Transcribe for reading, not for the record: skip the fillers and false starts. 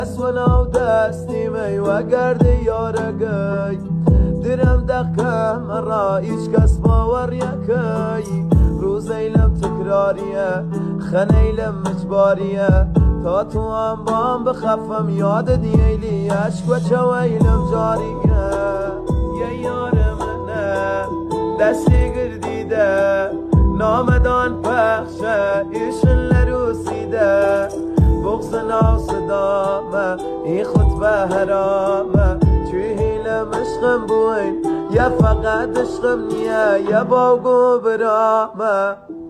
اسونا و دستی می و گرد یارگی درم دقه مرا ایش کس باور یکی روز ایلم تکراریه خن ایلم مجباریه تا تو هم بام بخفم یاد دیلی عشق و چو ایلم جاریه یه یار منه دستی گردیده نامدان پخشه ایشن لروسیده بغض ناصدامه این خطبه حرامه توی هیلم عشقم بوین یا فقط عشقم نیه یا باگو برامه